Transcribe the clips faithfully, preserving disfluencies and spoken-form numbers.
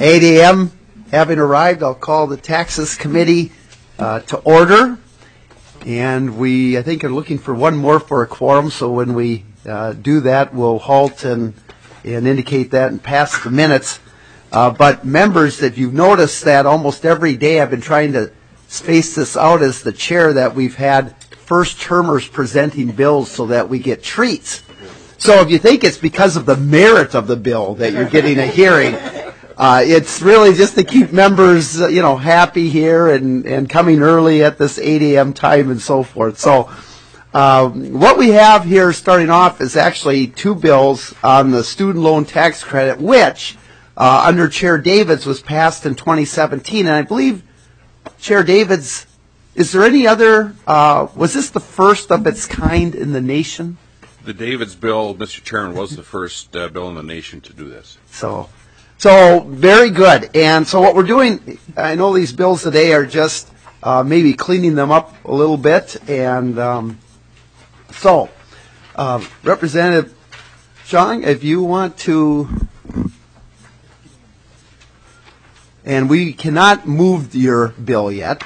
eight A M having arrived, I'll call the Taxes Committee uh, to order. And we, I think, are looking for one more for a quorum, so when we uh, do that, we'll halt and, and indicate that and pass the minutes. Uh, but members, if you've noticed that almost every day I've been trying to space this out as the chair, that we've had first-termers presenting bills so that we get treats. So if you think it's because of the merit of the bill that you're getting a hearing, uh, it's really just to keep members, uh, you know, happy here and, and coming early at this eight A M time and so forth. So uh, what we have here starting off is actually two bills on the student loan tax credit, which uh, under Chair Davids was passed in twenty seventeen. And I believe Chair Davids, is there any other, uh, was this the first of its kind in the nation? The Davids bill, Mister Chairman, was the first uh, bill in the nation to do this. So, so very good. And so what we're doing, I know these bills today are just uh, maybe cleaning them up a little bit. And um, so, uh, Representative Xiong, if you want to, and we cannot move your bill yet.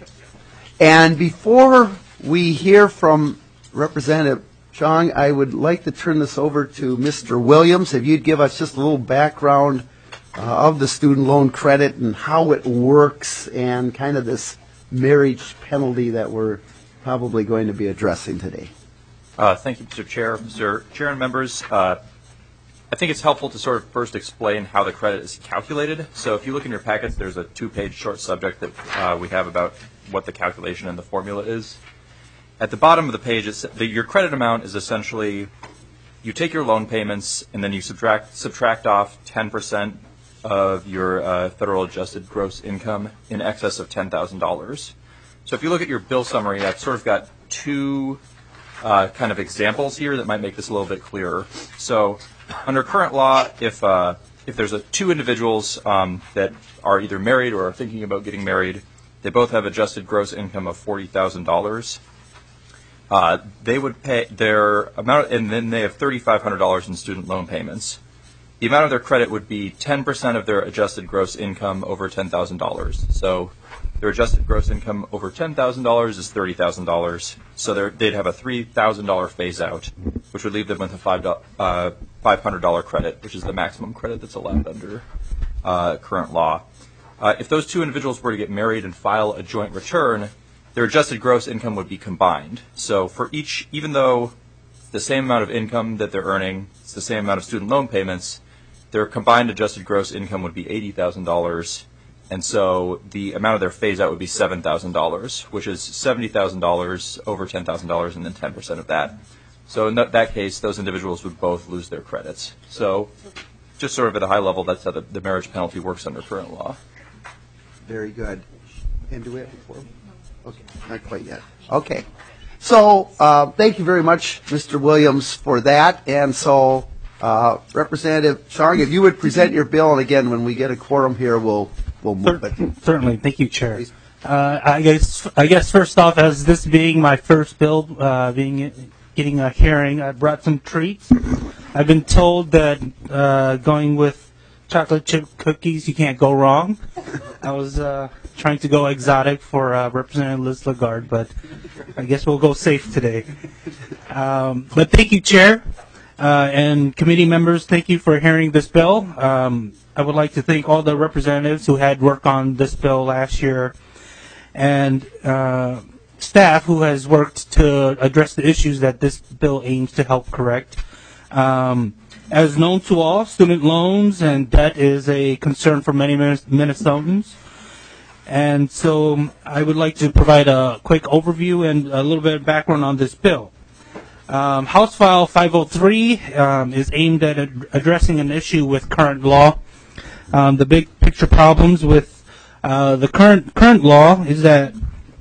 And before we hear from Representative Xiong, I would like to turn this over to Mister Williams. If you'd give us just a little background uh, of the student loan credit and how it works and kind of this marriage penalty that we're probably going to be addressing today. Uh, thank you, Mister Chair. Mister Chair and members, uh, I think it's helpful to sort of first explain how the credit is calculated. So if you look in your packets, there's a two-page short subject that uh, we have about what the calculation and the formula is. At the bottom of the page, it's, the, your credit amount is essentially, you take your loan payments and then you subtract subtract off ten percent of your uh, federal adjusted gross income in excess of ten thousand dollars. So if you look at your bill summary, I've sort of got two uh, kind of examples here that might make this a little bit clearer. So under current law, if uh, if there's a, two individuals um, that are either married or are thinking about getting married, they both have adjusted gross income of forty thousand dollars. Uh, they would pay their amount, and then they have three thousand five hundred dollars in student loan payments. The amount of their credit would be ten percent of their adjusted gross income over ten thousand dollars. So their adjusted gross income over ten thousand dollars is thirty thousand dollars. So they'd have a three thousand dollars phase out, which would leave them with a five hundred dollars credit, which is the maximum credit that's allowed under uh, current law. Uh, if those two individuals were to get married and file a joint return, their adjusted gross income would be combined. So for each, even though the same amount of income that they're earning, it's the same amount of student loan payments, their combined adjusted gross income would be eighty thousand dollars. And so the amount of their phase out would be seven thousand dollars, which is seventy thousand dollars over ten thousand dollars and then ten percent of that. So in that, that case, those individuals would both lose their credits. So just sort of at a high level, that's how the, the marriage penalty works under current law. Very good. And do we have before? Okay, not quite yet. Okay. So uh, thank you very much, Mister Williams, for that. And so uh, Representative Xiong, if you would present your bill, and again, when we get a quorum here, we'll we'll move it. Certainly. Thank you, Chair. Uh, I guess I guess first off, as this being my first bill, uh, being getting a hearing, I brought some treats. I've been told that uh, going with chocolate chip cookies, you can't go wrong. I was uh, trying to go exotic for uh, Representative Liz Lagarde, but I guess we'll go safe today. Um, but thank you, Chair, uh, and committee members. Thank you for hearing this bill. Um, I would like to thank all the representatives who had worked on this bill last year, and uh, staff who has worked to address the issues that this bill aims to help correct. Um, As known to all, student loans and debt is a concern for many Minnesotans. And so I would like to provide a quick overview and a little bit of background on this bill. Um, House File five oh three um, is aimed at ad- addressing an issue with current law. Um, the big picture problems with uh, the current current law is that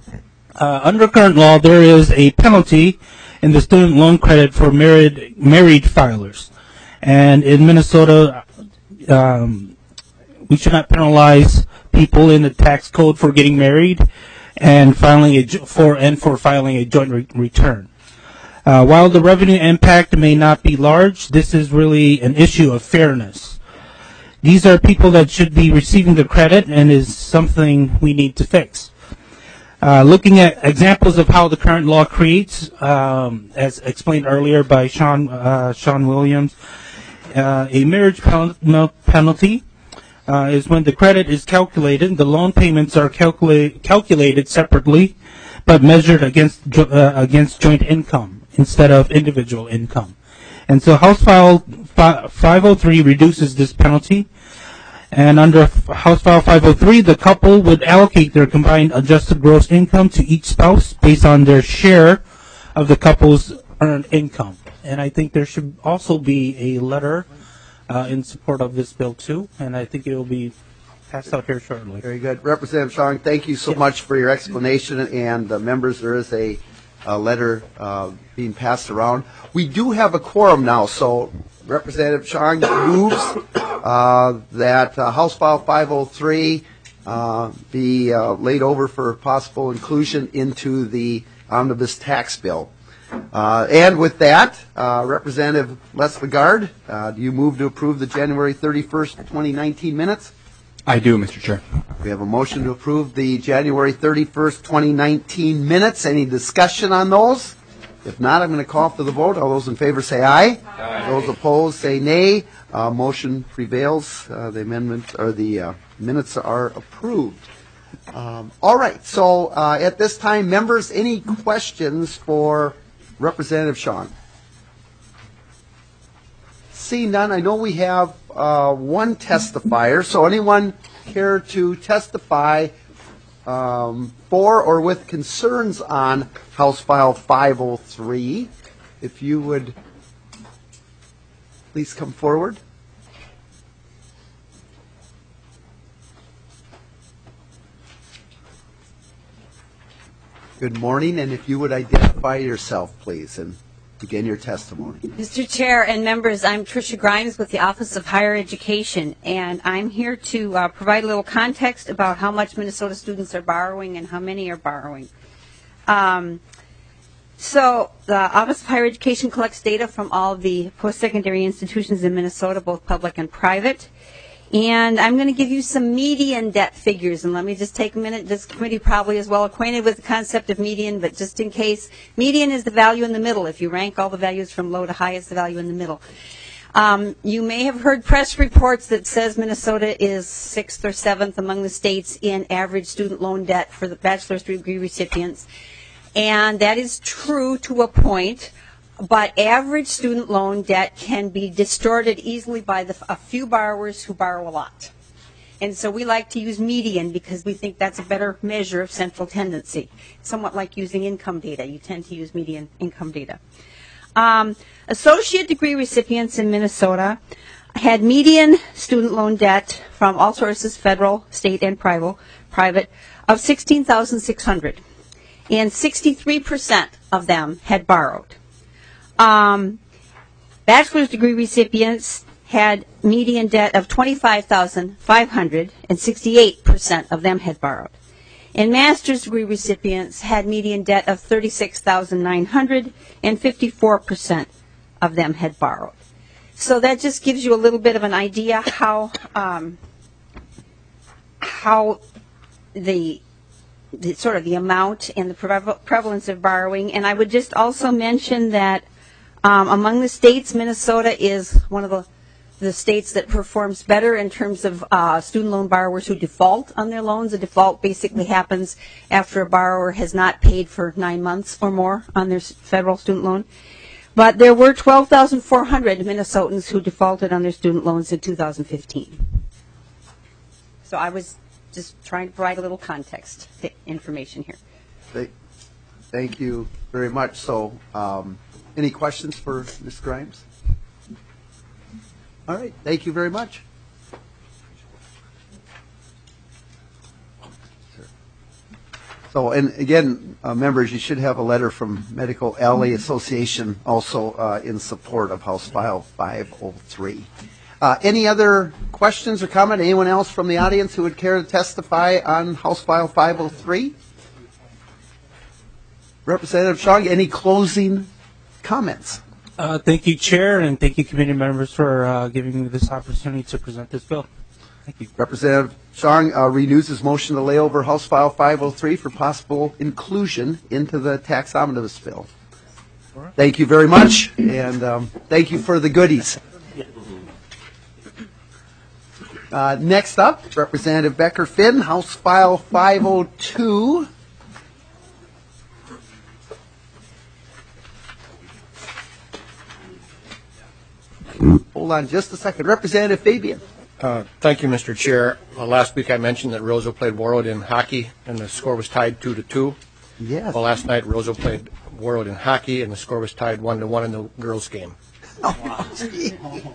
uh, under current law there is a penalty in the student loan credit for married married filers. And in Minnesota, um, we should not penalize people in the tax code for getting married and filing a jo- for and for filing a joint re- return. Uh, while the revenue impact may not be large, this is really an issue of fairness. These are people that should be receiving the credit and is something we need to fix. Uh, looking at examples of how the current law creates, um, as explained earlier by Sean, uh, Sean Williams, uh, a marriage pen- penalty uh, is when the credit is calculated. The loan payments are calculate, calculated separately, but measured against jo- uh, against joint income instead of individual income. And so House File five oh three reduces this penalty. And under House File five oh three, the couple would allocate their combined adjusted gross income to each spouse based on their share of the couple's earned income. And I think there should also be a letter uh, in support of this bill, too. And I think it will be passed out here shortly. Very good. Representative Chong, thank you so Yes. much for your explanation. And uh, members, there is a, a letter uh, being passed around. We do have a quorum now, so Representative Chong moves uh, that uh, House File five oh three uh, be uh, laid over for possible inclusion into the omnibus tax bill. Uh, and with that, uh, Representative Les Lagarde, uh, do you move to approve the January thirty-first, twenty nineteen minutes? I do, Mister Chair. We have a motion to approve the January thirty-first, twenty nineteen minutes. Any discussion on those? If not, I'm going to call for the vote. All those in favor say aye. Aye. Those opposed say nay. Uh, motion prevails. Uh, the amendment or the uh, minutes are approved. Um, all right. So uh, at this time, members, any questions for Representative Sean? Seeing none, I know we have uh, one testifier. So anyone care to testify um, for or with concerns on House File five oh three? If you would please come forward. Good morning, and if you would identify yourself, please, and begin your testimony. Mister Chair and members, I'm Tricia Grimes with the Office of Higher Education, and I'm here to uh, provide a little context about how much Minnesota students are borrowing and how many are borrowing. Um, so the Office of Higher Education collects data from all of the post-secondary institutions in Minnesota, both public and private. And I'm going to give you some median debt figures. And let me just take a minute. This committee probably is well acquainted with the concept of median, but just in case, median is the value in the middle. If you rank all the values from low to high, it's the value in the middle. Um, you may have heard press reports that says Minnesota is sixth or seventh among the states in average student loan debt for the bachelor's degree recipients. And that is true to a point. But average student loan debt can be distorted easily by the, a few borrowers who borrow a lot. And so we like to use median because we think that's a better measure of central tendency. Somewhat like using income data. You tend to use median income data. Um, associate degree recipients in Minnesota had median student loan debt from all sources, federal, state, and private, private of sixteen thousand six hundred dollars. And sixty-three percent of them had borrowed. Um, bachelor's degree recipients had median debt of twenty-five thousand five hundred dollars, and sixty-eight percent of them had borrowed. And master's degree recipients had median debt of thirty-six thousand nine hundred dollars, and fifty-four percent of them had borrowed. So that just gives you a little bit of an idea how um, how the the sort of the amount and the prevalence of borrowing. And I would just also mention that Um, among the states, Minnesota is one of the, the states that performs better in terms of uh, student loan borrowers who default on their loans. A default basically happens after a borrower has not paid for nine months or more on their federal student loan. But there were twelve thousand four hundred Minnesotans who defaulted on their student loans in two thousand fifteen. So I was just trying to provide a little context information here. Thank you very much. So, um, any questions for Miz Grimes? All right. Thank you very much. So, and again, uh, members, you should have a letter from Medical Alley Association also uh, in support of House File five oh three. Uh, any other questions or comment? Anyone else from the audience who would care to testify on House File five oh three? Representative Chong, any closing comments? Uh, thank you, Chair, and thank you, committee members, for uh, giving me this opportunity to present this bill. Thank you. Representative Chang uh, renews his motion to lay over House File five oh three for possible inclusion into the tax omnibus bill. Thank you very much, and um, thank you for the goodies. Uh, next up, Representative Becker Finn, House File five oh two. Hold on just a second. Representative Fabian. Uh, thank you, Mister Chair. Uh, last week I mentioned that Roseau played Warroad in hockey, and the score was tied two to two. Yes. Well, last night Roseau played Warroad in hockey, and the score was tied one to one in the girls' game. Oh, gee.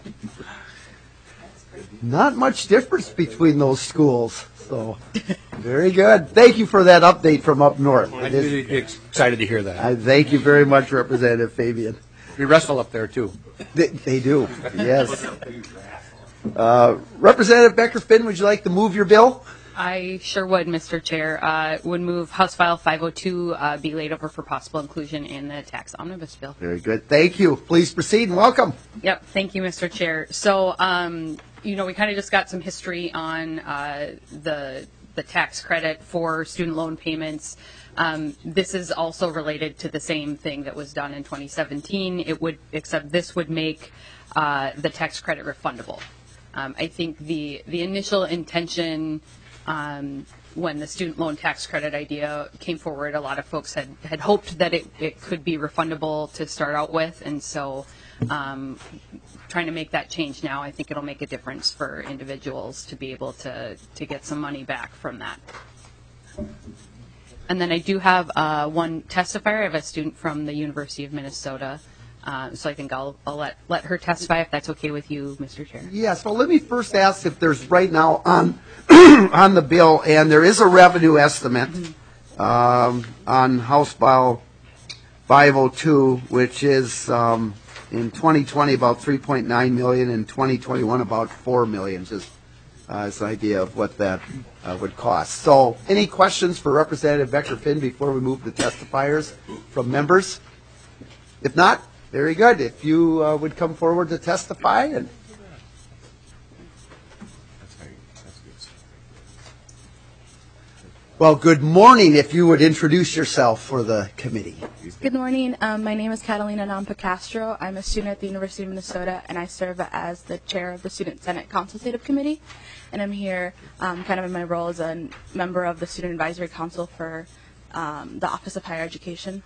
Not much difference between those schools. So, very good. Thank you for that update from up north. I'd be excited to hear that. I thank you very much, Representative Fabian. We wrestle up there too. They, they do, yes. Uh, Representative Becker Finn, would you like to move your bill? I sure would, Mister Chair. Uh, would move House File five oh two uh, be laid over for possible inclusion in the tax omnibus bill. Very good. Thank you. Please proceed and welcome. Yep. Thank you, Mister Chair. So, um, you know, we kind of just got some history on uh, the the tax credit for student loan payments. Um, this is also related to the same thing that was done in twenty seventeen. It would, except this would make uh, the tax credit refundable. Um, I think the the initial intention um, when the student loan tax credit idea came forward, a lot of folks had, had hoped that it, it could be refundable to start out with, and so um, trying to make that change now, I think it'll make a difference for individuals to be able to, to get some money back from that. And then I do have uh, one testifier. I have a student from the University of Minnesota. Uh, so I think I'll, I'll let, let her testify if that's okay with you, Mister Chair. Yes. Well, let me first ask if there's right now on on the bill, and there is a revenue estimate um, on House File five oh two, which is um, in twenty twenty about three point nine million dollars, in twenty twenty-one about four million dollars, just uh, as an idea of what that uh, would cost. So any questions for Representative Becker Finn before we move to testifiers from members? If not, very good. If you uh, would come forward to testify. And well, good morning. If you would introduce yourself for the committee. Good morning. Um, my name is Catalina Nampa Castro. I'm a student at the University of Minnesota, and I serve as the chair of the Student Senate Consultative Committee. And I'm here um, kind of in my role as a member of the Student Advisory Council for um, the Office of Higher Education.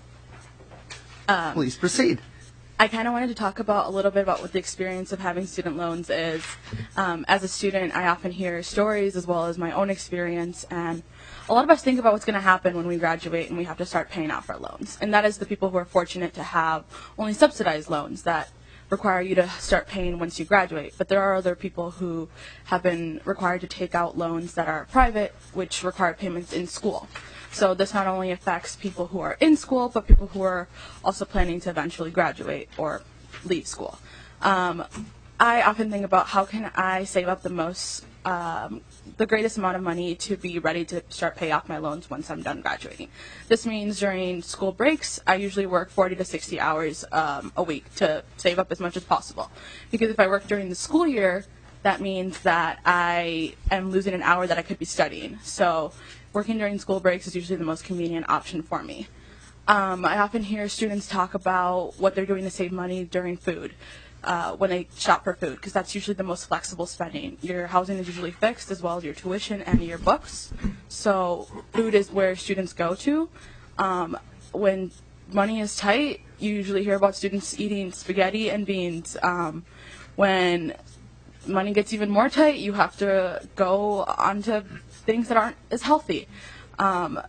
Um, Please proceed. I kind of wanted to talk about a little bit about what the experience of having student loans is. Um, as a student, I often hear stories as well as my own experience, and a lot of us think about what's going to happen when we graduate and we have to start paying off our loans. And that is the people who are fortunate to have only subsidized loans that require you to start paying once you graduate. But there are other people who have been required to take out loans that are private, which require payments in school. So this not only affects people who are in school, but people who are also planning to eventually graduate or leave school. Um, I often think about how can I save up the most, um, the greatest amount of money to be ready to start pay off my loans once I'm done graduating. This means during school breaks, I usually work forty to sixty hours um, a week to save up as much as possible. Because if I work during the school year, that means that I am losing an hour that I could be studying. So working during school breaks is usually the most convenient option for me. Um, I often hear students talk about what they're doing to save money during food, uh, when they shop for food, because that's usually the most flexible spending. Your housing is usually fixed, as well as your tuition and your books. So food is where students go to. Um, when money is tight, you usually hear about students eating spaghetti and beans. Um, when money gets even more tight, you have to go onto things that aren't as healthy. Um,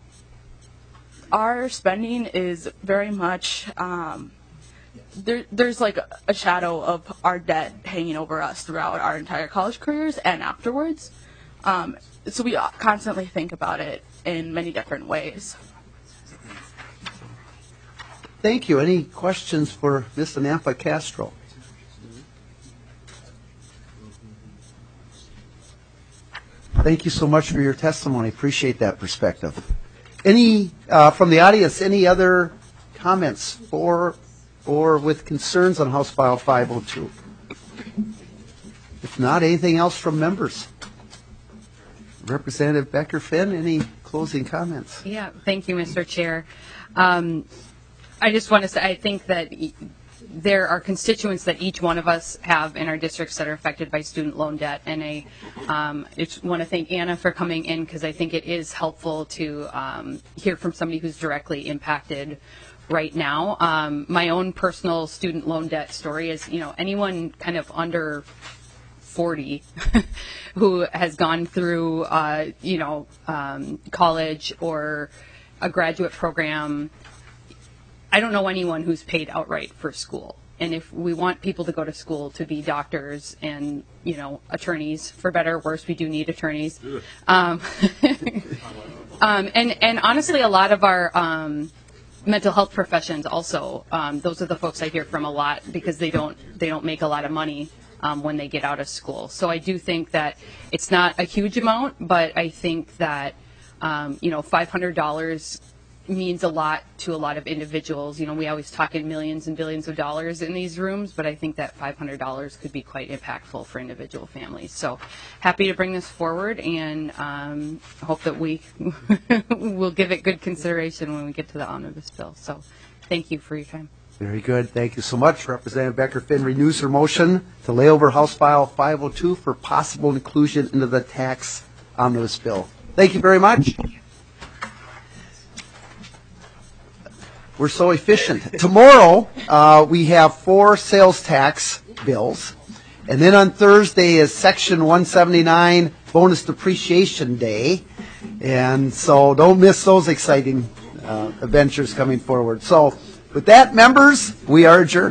our spending is very much, um, there, there's like a shadow of our debt hanging over us throughout our entire college careers and afterwards. Um, so we constantly think about it in many different ways. Thank you. Any questions for Miz Nampa Castro? Thank you so much for your testimony. Appreciate that perspective. Any, uh, from the audience, any other comments for or with concerns on House File five oh two? If not, anything else from members? Representative Becker-Finn, any closing comments? Yeah, thank you, Mister Chair. Um, I just want to say, I think that e- there are constituents that each one of us have in our districts that are affected by student loan debt, and I um, just want to thank Anna for coming in, because I think it is helpful to um, hear from somebody who's directly impacted right now. Um, my own personal student loan debt story is, you know, anyone kind of under forty who has gone through, uh, you know, um, college or a graduate program. I don't know anyone who's paid outright for school. And if we want people to go to school to be doctors and, you know, attorneys, for better or worse, we do need attorneys. Um, um, and, and honestly, a lot of our um, mental health professions also, um, those are the folks I hear from a lot, because they don't they don't make a lot of money um, when they get out of school. So I do think that it's not a huge amount, but I think that, um, you know, five hundred dollars means a lot to a lot of individuals. You know, we always talk in millions and billions of dollars in these rooms, but I think that five hundred dollars could be quite impactful for individual families. So happy to bring this forward, and um, hope that we will give it good consideration when we get to the omnibus bill. So thank you for your time. Very good. Thank you so much. Representative Becker-Finn renews her motion to lay over House File five oh two for possible inclusion into the tax omnibus bill. Thank you very much. We're so efficient. Tomorrow, uh, we have four sales tax bills. And then on Thursday is Section one seventy-nine Bonus Depreciation Day. And so don't miss those exciting uh, adventures coming forward. So with that, members, we are adjourned.